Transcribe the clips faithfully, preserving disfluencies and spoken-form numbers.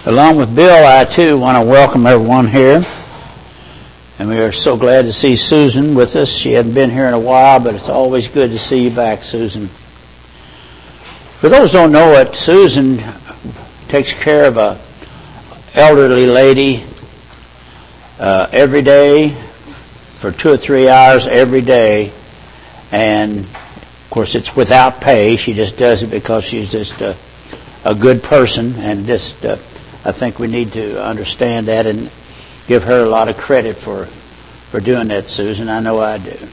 Along with Bill, I too want to welcome everyone here. And we are so glad to see Susan with us. She hadn't been here in a while, but it's always good to see you back, Susan. For those who don't know it, Susan takes care of a elderly lady uh, every day for two or three hours every day. And, of course, it's without pay. She just does it because she's just a, a good person. And just, uh, I think we need to understand that and give her a lot of credit for, for doing that, Susan. I know I do.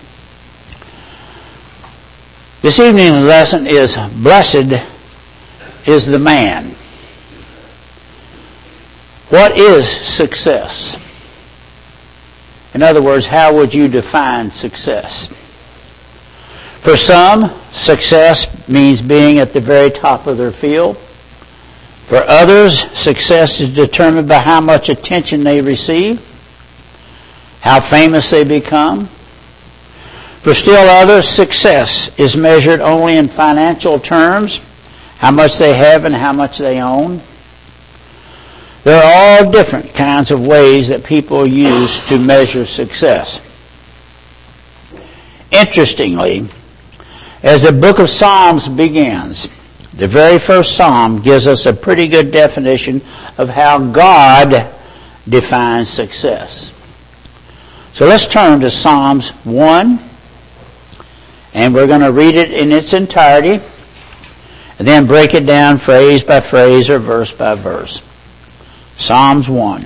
This evening's lesson is Blessed is the Man. What is success? In other words, how would you define success? For some, success means being at the very top of their field. For others, success is determined by how much attention they receive, how famous they become. For still others, success is measured only in financial terms, how much they have and how much they own. There are all different kinds of ways that people use to measure success. Interestingly, as the book of Psalms begins, the very first psalm gives us a pretty good definition of how God defines success. So let's turn to Psalms one, and we're going to read it in its entirety, and then break it down phrase by phrase or verse by verse. Psalms one.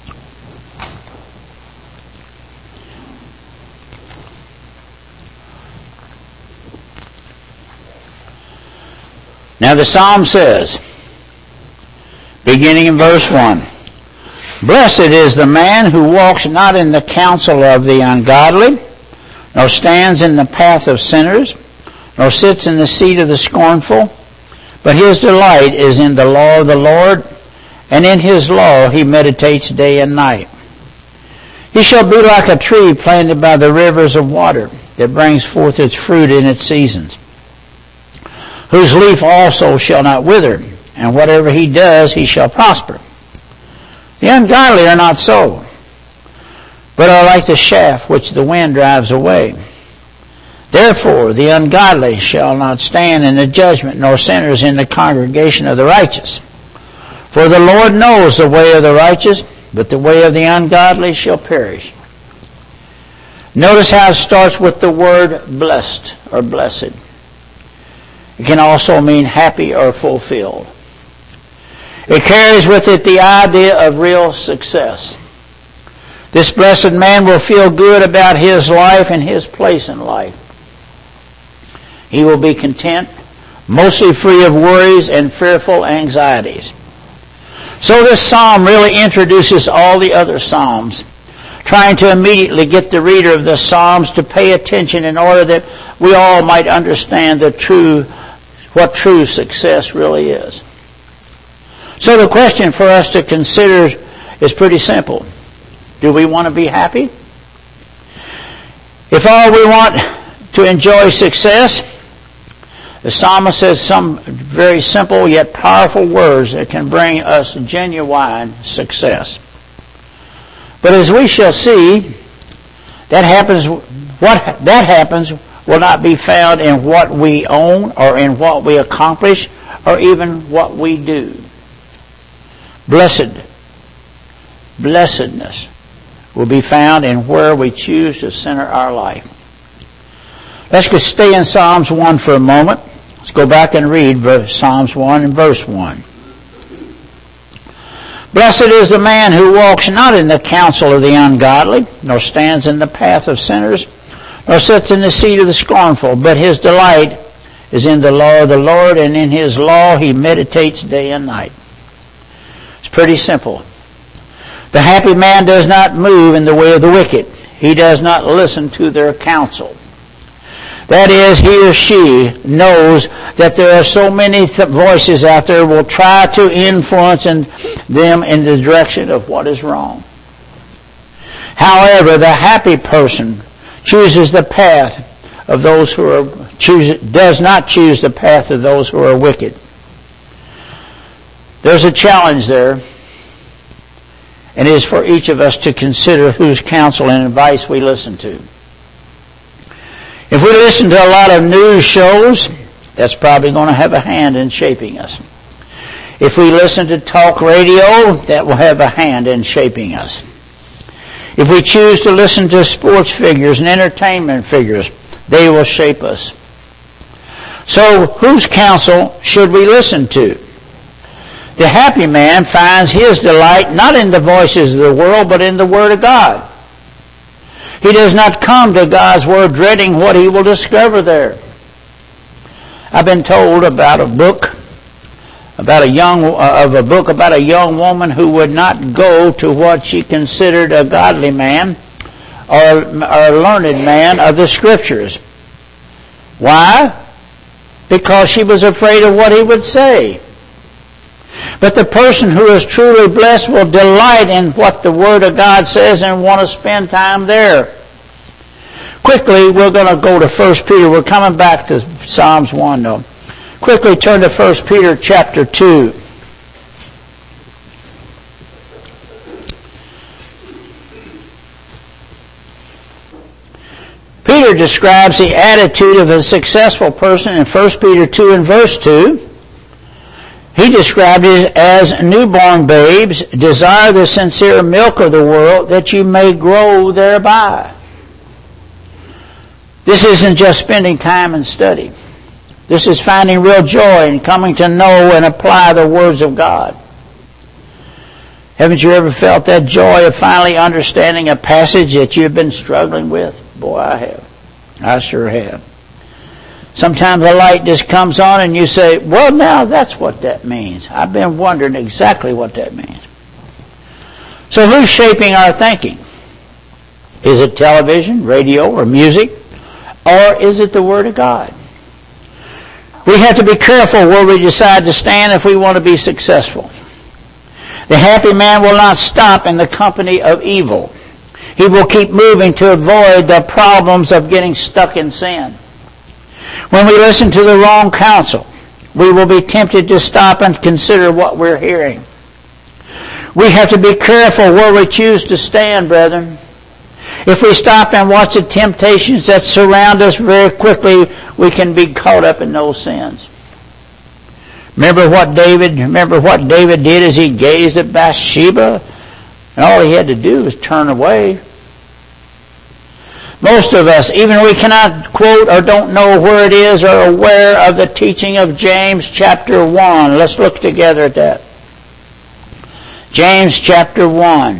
Now the psalm says, beginning in verse one, Blessed is the man who walks not in the counsel of the ungodly, nor stands in the path of sinners, nor sits in the seat of the scornful, but his delight is in the law of the Lord, and in his law he meditates day and night. He shall be like a tree planted by the rivers of water, that brings forth its fruit in its seasons, whose leaf also shall not wither, and whatever he does he shall prosper. The ungodly are not so, but are like the chaff which the wind drives away. Therefore the ungodly shall not stand in the judgment, nor sinners in the congregation of the righteous. For the Lord knows the way of the righteous, but the way of the ungodly shall perish. Notice how it starts with the word blessed or blessed. It can also mean happy or fulfilled. It carries with it the idea of real success. This blessed man will feel good about his life and his place in life. He will be content, mostly free of worries and fearful anxieties. So this psalm really introduces all the other psalms, trying to immediately get the reader of the psalms to pay attention in order that we all might understand the true, what true success really is. So the question for us to consider is pretty simple. Do we want to be happy? If all we want to enjoy success, the psalmist says some very simple yet powerful words that can bring us genuine success. But as we shall see, that happens. What that happens will not be found in what we own or in what we accomplish or even what we do. Blessed, blessedness will be found in where we choose to center our life. Let's just stay in Psalms one for a moment. Let's go back and read Psalms one and verse one. Blessed is the man who walks not in the counsel of the ungodly, nor stands in the path of sinners, nor sits in the seat of the scornful, but his delight is in the law of the Lord, and in his law he meditates day and night. It's pretty simple. The happy man does not move in the way of the wicked. He does not listen to their counsel. That is, he or she knows that there are so many th- voices out there will try to influence in them in the direction of what is wrong. However, the happy person chooses the path of those who are choose, does not choose the path of those who are wicked. There's a challenge there, and it is for each of us to consider whose counsel and advice we listen to. If we listen to a lot of news shows, that's probably going to have a hand in shaping us. If we listen to talk radio, that will have a hand in shaping us. If we choose to listen to sports figures and entertainment figures, they will shape us. So, whose counsel should we listen to? The happy man finds his delight not in the voices of the world, but in the Word of God. He does not come to God's Word dreading what he will discover there. I've been told about a book, about a young uh, of a book about a young woman who would not go to what she considered a godly man or, or a learned man of the Scriptures. Why? Because she was afraid of what he would say. But the person who is truly blessed will delight in what the Word of God says and want to spend time there. Quickly, we're going to go to First Peter. We're coming back to Psalms one, though. Quickly turn to First Peter chapter two. Peter describes the attitude of a successful person in First Peter two and verse two. He described it as newborn babes, desire the sincere milk of the world that you may grow thereby. This isn't just spending time in study. This is finding real joy in coming to know and apply the words of God. Haven't you ever felt that joy of finally understanding a passage that you've been struggling with? Boy, I have. I sure have. Sometimes the light just comes on and you say, well, now that's what that means. I've been wondering exactly what that means. So who's shaping our thinking? Is it television, radio, or music? Or is it the Word of God? We have to be careful where we decide to stand if we want to be successful. The happy man will not stop in the company of evil. He will keep moving to avoid the problems of getting stuck in sin. When we listen to the wrong counsel, we will be tempted to stop and consider what we're hearing. We have to be careful where we choose to stand, brethren. If we stop and watch the temptations that surround us very quickly, we can be caught up in those sins. Remember what David, remember what David did as he gazed at Bathsheba? And all he had to do was turn away. Most of us, even we cannot quote or don't know where it is or aware of the teaching of James chapter one. Let's look together at that. James chapter one.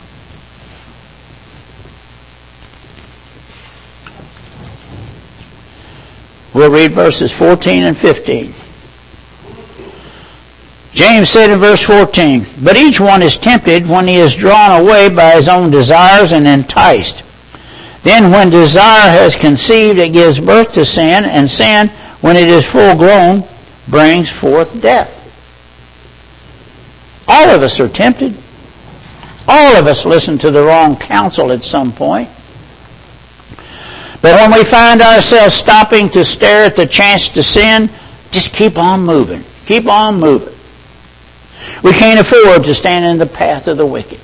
We'll read verses fourteen and fifteen. James said in verse fourteen, but each one is tempted when he is drawn away by his own desires and enticed. Then when desire has conceived, it gives birth to sin, and sin, when it is full grown, brings forth death. All of us are tempted. All of us listen to the wrong counsel at some point. But when we find ourselves stopping to stare at the chance to sin, just keep on moving. Keep on moving. We can't afford to stand in the path of the wicked.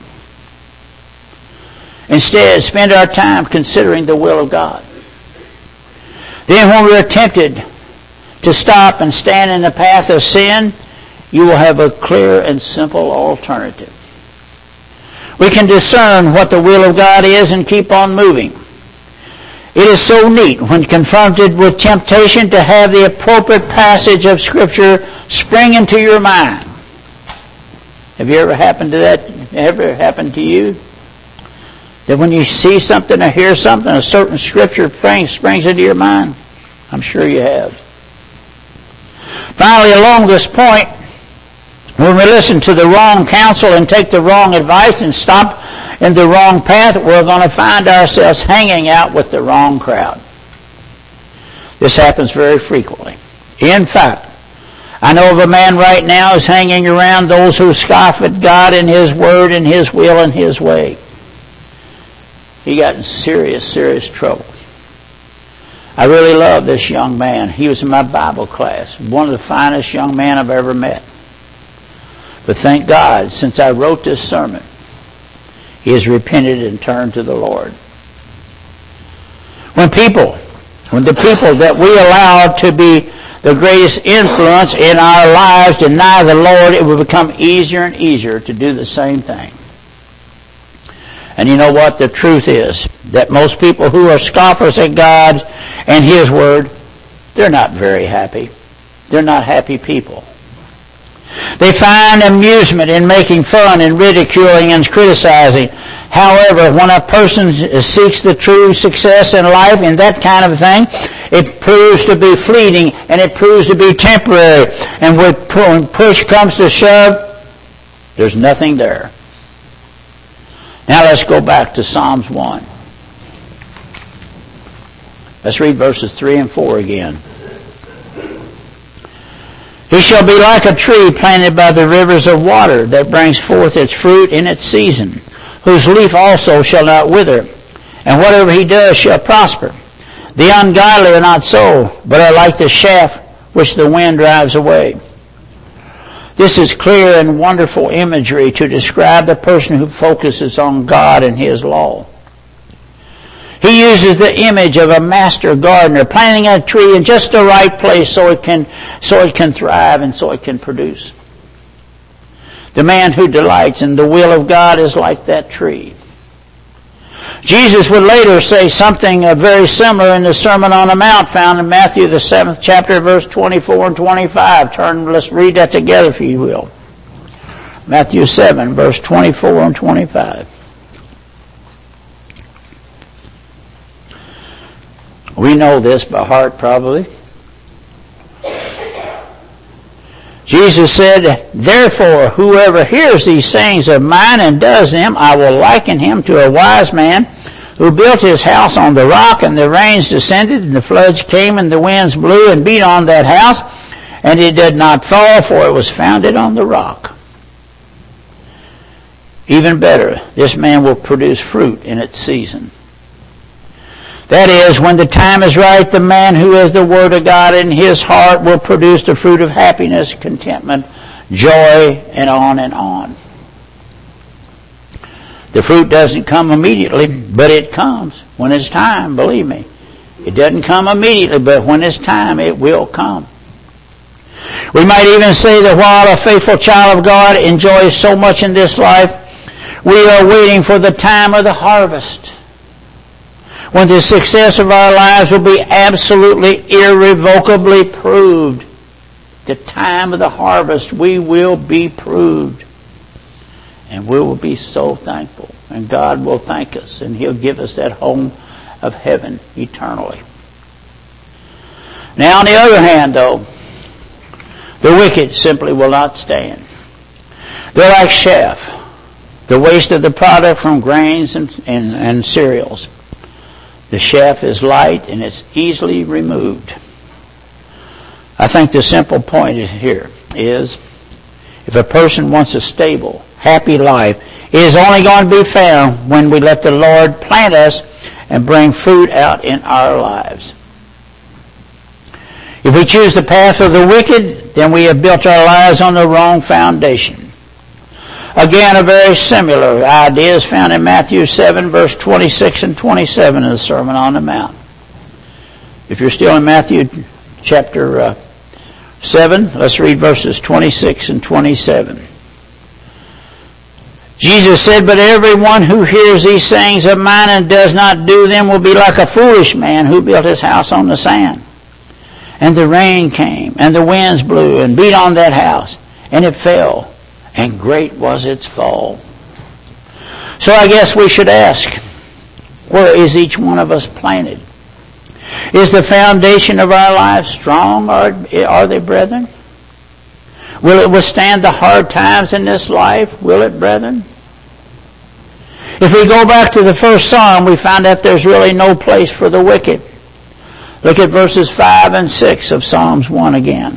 Instead, spend our time considering the will of God. Then when we are tempted to stop and stand in the path of sin, you will have a clear and simple alternative. We can discern what the will of God is and keep on moving. It is so neat when confronted with temptation to have the appropriate passage of Scripture spring into your mind. Have you ever happened to that? Ever happened to you? That when you see something or hear something, a certain Scripture springs into your mind? I'm sure you have. Finally, along this point, when we listen to the wrong counsel and take the wrong advice and stop in the wrong path, we're going to find ourselves hanging out with the wrong crowd. This happens very frequently. In fact, I know of a man right now who's hanging around those who scoff at God and His Word and His will and His way. He got in serious, serious trouble. I really love this young man. He was in my Bible class. One of the finest young men I've ever met. But thank God, since I wrote this sermon, he has repented and turned to the Lord. When people, when the people that we allow to be the greatest influence in our lives deny the Lord, it will become easier and easier to do the same thing. And you know what? The truth is that most people who are scoffers at God and His Word, they're not very happy. They're not happy people. They find amusement in making fun and ridiculing and criticizing. However, when a person seeks the true success in life in that kind of thing, it proves to be fleeting and it proves to be temporary. And when push comes to shove, there's nothing there. Now let's go back to Psalms one. Let's read verses three and four again. He shall be like a tree planted by the rivers of water that brings forth its fruit in its season, whose leaf also shall not wither, and whatever he does shall prosper. The ungodly are not so, but are like the chaff which the wind drives away. This is clear and wonderful imagery to describe the person who focuses on God and His law. He uses the image of a master gardener planting a tree in just the right place so it can, so it can thrive and so it can produce. The man who delights in the will of God is like that tree. Jesus would later say something very similar in the Sermon on the Mount found in Matthew the seventh chapter, verse twenty-four and twenty-five. Turn, let's read that together if you will. Matthew seven, verse twenty-four and twenty-five. We know this by heart probably. Jesus said, therefore, whoever hears these sayings of mine and does them, I will liken him to a wise man who built his house on the rock, and the rains descended, and the floods came, and the winds blew and beat on that house, and it did not fall, for it was founded on the rock. Even better, this man will produce fruit in its season. That is, when the time is right, the man who has the Word of God in his heart will produce the fruit of happiness, contentment, joy, and on and on. The fruit doesn't come immediately, but it comes when it's time, believe me. It doesn't come immediately, but when it's time, it will come. We might even say that while a faithful child of God enjoys so much in this life, we are waiting for the time of the harvest, when the success of our lives will be absolutely irrevocably proved. The time of the harvest, we will be proved. And we will be so thankful. And God will thank us, and He'll give us that home of heaven eternally. Now, on the other hand, though, the wicked simply will not stand. They're like chaff, the waste of the product from grains and, and, and cereals. The chaff is light and it's easily removed. I think the simple point here is, if a person wants a stable, happy life, it is only going to be found when we let the Lord plant us and bring fruit out in our lives. If we choose the path of the wicked, then we have built our lives on the wrong foundation. Again, a very similar idea is found in Matthew seven, verse twenty-six and twenty-seven in the Sermon on the Mount. If you're still in Matthew chapter uh, seven, let's read verses twenty-six and twenty-seven. Jesus said, but everyone who hears these sayings of mine and does not do them will be like a foolish man who built his house on the sand. And the rain came, and the winds blew and beat on that house, and it fell. And great was its fall. So I guess we should ask, where is each one of us planted? Is the foundation of our lives strong, or are they, brethren? Will it withstand the hard times in this life? Will it, brethren? If we go back to the first psalm, we find that there's really no place for the wicked. Look at verses five and six of Psalms one again.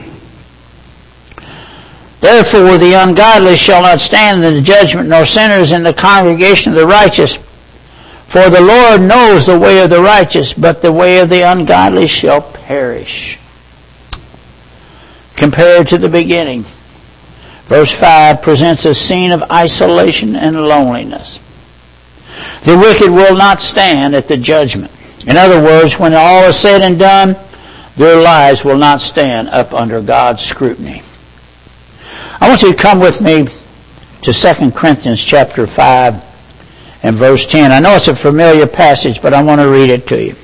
Therefore the ungodly shall not stand in the judgment, nor sinners in the congregation of the righteous. For the Lord knows the way of the righteous, but the way of the ungodly shall perish. Compared to the beginning, Verse five presents a scene of isolation and loneliness. The wicked will not stand at the judgment. In other words, when all is said and done, their lives will not stand up under God's scrutiny. I want you to come with me to Second Corinthians chapter five and verse ten. I know it's a familiar passage, but I want to read it to you.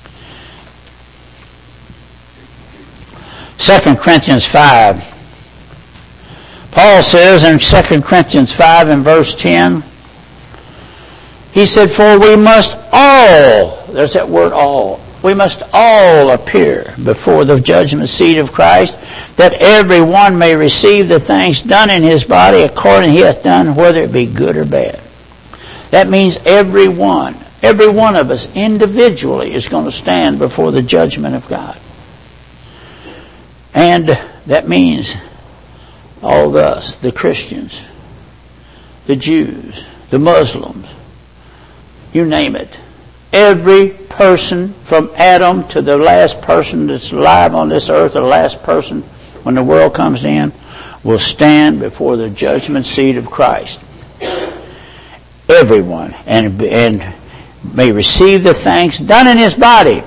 Second Corinthians five. Paul says in Second Corinthians five and verse ten, he said, for we must all, there's that word all, we must all appear before the judgment seat of Christ, that every one may receive the things done in his body according he hath done, whether it be good or bad. That means every one, every one of us individually is going to stand before the judgment of God. And that means all of us, the Christians, the Jews, the Muslims, you name it. Every person from Adam to the last person that's alive on this earth, the last person when the world comes in, will stand before the judgment seat of Christ. Everyone. And, and may receive the thanks done in his body.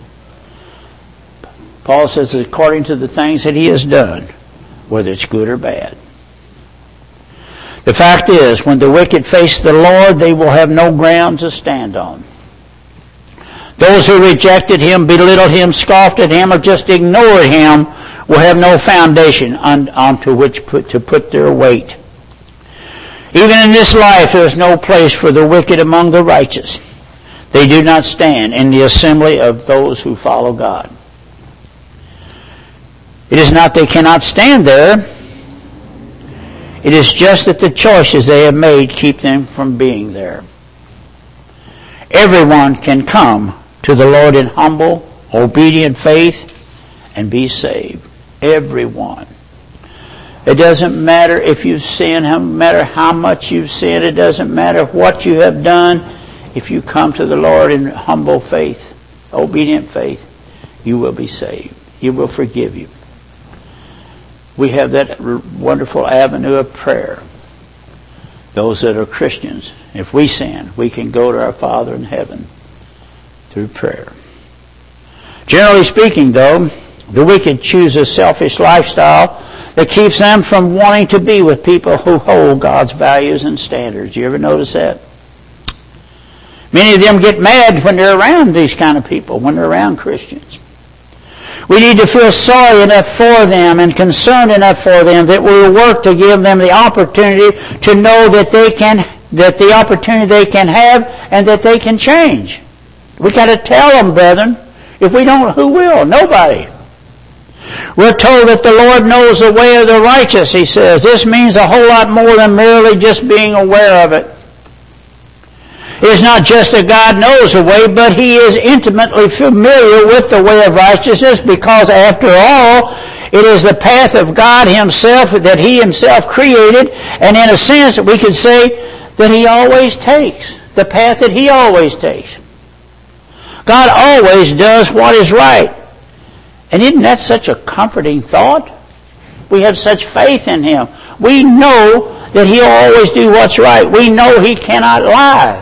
Paul says according to the things that he has done, whether it's good or bad. The fact is, when the wicked face the Lord, they will have no ground to stand on. Those who rejected him, belittled him, scoffed at him, or just ignored him will have no foundation on, onto which put, to put their weight. Even in this life, there is no place for the wicked among the righteous. They do not stand in the assembly of those who follow God. It is not they cannot stand there. It is just that the choices they have made keep them from being there. Everyone can come to the Lord in humble, obedient faith and be saved. Everyone. It doesn't matter if you've sinned, no matter how much you've sinned, it doesn't matter what you have done. If you come to the Lord in humble faith, obedient faith, you will be saved. He will forgive you. We have that wonderful avenue of prayer. Those that are Christians, if we sin, we can go to our Father in heaven through prayer. Generally speaking, though, the wicked choose a selfish lifestyle that keeps them from wanting to be with people who hold God's values and standards. You ever notice that? Many of them get mad when they're around these kind of people, when they're around Christians. We need to feel sorry enough for them and concerned enough for them that we will work to give them the opportunity to know that they can, that the opportunity they can have and that they can change. We got to tell them, brethren. If we don't, who will? Nobody. We're told that the Lord knows the way of the righteous, he says. This means a whole lot more than merely just being aware of it. It's not just that God knows the way, but he is intimately familiar with the way of righteousness, because after all, it is the path of God himself that he himself created, and in a sense we could say that he always takes, the path that he always takes. God always does what is right. And isn't that such a comforting thought? We have such faith in him. We know that he'll always do what's right. We know he cannot lie.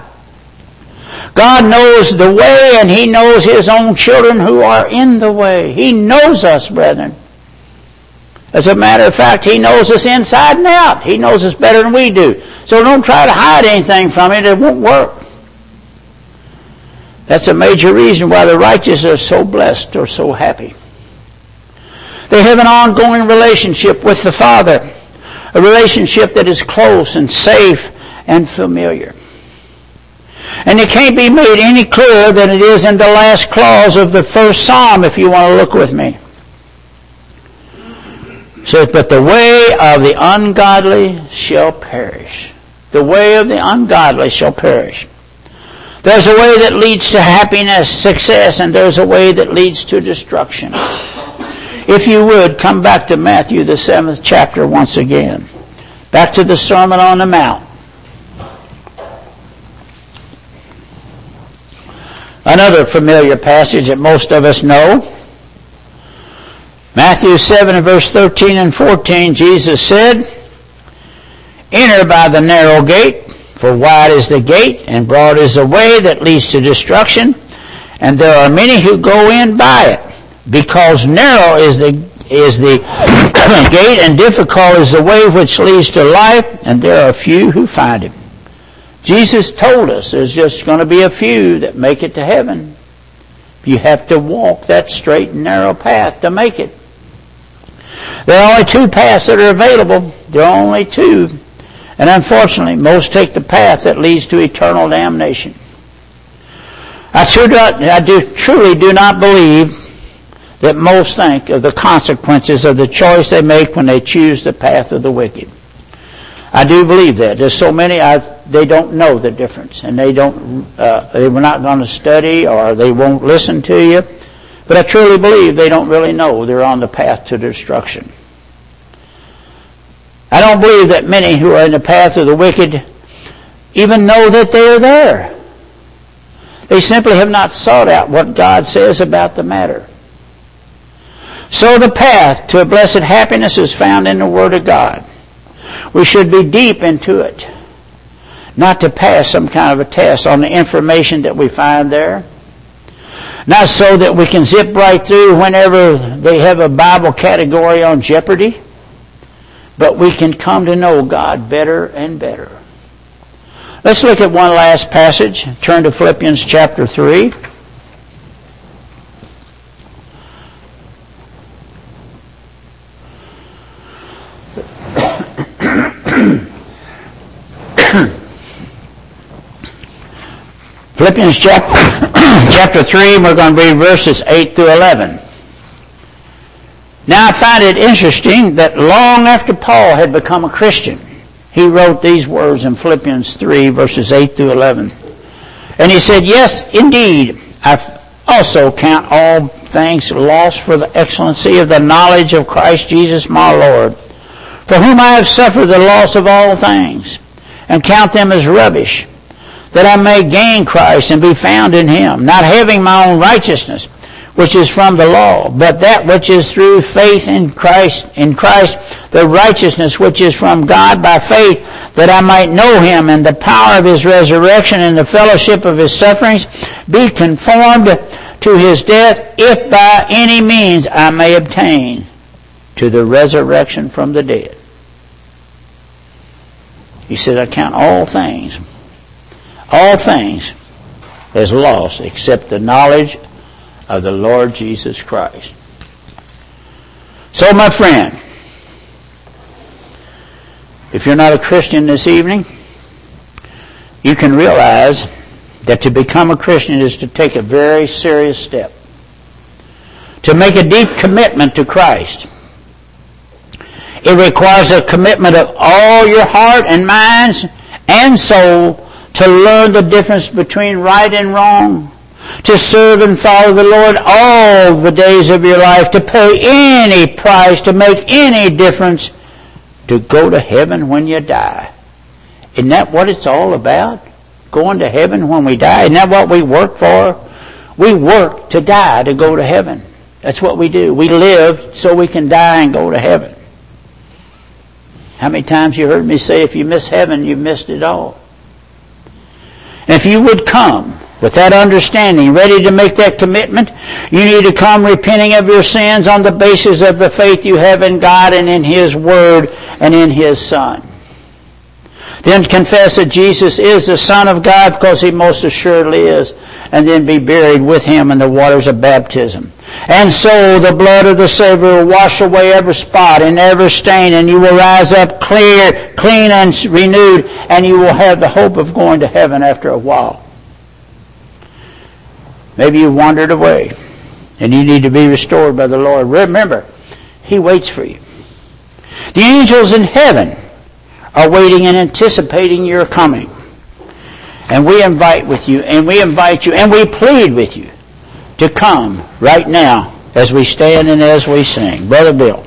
God knows the way, and he knows his own children who are in the way. He knows us, brethren. As a matter of fact, he knows us inside and out. He knows us better than we do. So don't try to hide anything from him. It won't work. That's a major reason why the righteous are so blessed or so happy. They have an ongoing relationship with the Father, a relationship that is close and safe and familiar. And it can't be made any clearer than it is in the last clause of the first Psalm, if you want to look with me. It says, but the way of the ungodly shall perish. The way of the ungodly shall perish. There's a way that leads to happiness, success, and there's a way that leads to destruction. If you would, come back to Matthew, the seventh chapter once again. Back to the Sermon on the Mount. Another familiar passage that most of us know. Matthew seven and verse thirteen and fourteen, Jesus said, Enter by the narrow gate, for wide is the gate, and broad is the way that leads to destruction, and there are many who go in by it. Because narrow is the is the gate, and difficult is the way which leads to life, and there are few who find it. Jesus told us there's just going to be a few that make it to heaven. You have to walk that straight and narrow path to make it. There are only two paths that are available. There are only two. And unfortunately, most take the path that leads to eternal damnation. I, true not, I do, truly do not believe that most think of the consequences of the choice they make when they choose the path of the wicked. I do believe that. There's so many, I, they don't know the difference, and they don't, uh, they were not going to study, or they won't listen to you. But I truly believe they don't really know they're on the path to destruction. I don't believe that many who are in the path of the wicked even know that they are there. They simply have not sought out what God says about the matter. So the path to a blessed happiness is found in the Word of God. We should be deep into it, not to pass some kind of a test on the information that we find there. Not so that we can zip right through whenever they have a Bible category on Jeopardy, but we can come to know God better and better. Let's look at one last passage. Turn to Philippians chapter three. Philippians chapter, chapter three, we're going to read verses eight through eleven. Now I find it interesting that long after Paul had become a Christian, he wrote these words in Philippians three, verses eight through eleven. And he said, yes, indeed, I also count all things lost for the excellency of the knowledge of Christ Jesus my Lord, for whom I have suffered the loss of all things, and count them as rubbish, that I may gain Christ and be found in him, not having my own righteousness, which is from the law, but that which is through faith in Christ, in Christ, the righteousness which is from God by faith, that I might know him and the power of his resurrection and the fellowship of his sufferings, be conformed to his death, if by any means I may obtain to the resurrection from the dead. He said, I count all things All things as lost except the knowledge of the Lord Jesus Christ. So, my friend, if you're not a Christian this evening, you can realize that to become a Christian is to take a very serious step, to make a deep commitment to Christ. It requires a commitment of all your heart and mind and soul to learn the difference between right and wrong, to serve and follow the Lord all the days of your life, to pay any price, to make any difference, to go to heaven when you die. Isn't that what it's all about? Going to heaven when we die? Isn't that what we work for? We work to die, to go to heaven. That's what we do. We live so we can die and go to heaven. How many times you heard me say, if you miss heaven, you've missed it all. If you would come with that understanding, ready to make that commitment, you need to come repenting of your sins on the basis of the faith you have in God and in his Word and in his Son. Then confess that Jesus is the Son of God, because he most assuredly is, and then be buried with him in the waters of baptism. And so the blood of the Savior will wash away every spot and every stain, and you will rise up clear, clean and renewed, and you will have the hope of going to heaven after a while. Maybe you wandered away, and you need to be restored by the Lord. Remember, he waits for you. The angels in heaven are waiting and anticipating your coming. And we invite with you, and we invite you, and we plead with you to come right now as we stand and as we sing. Brother Bill.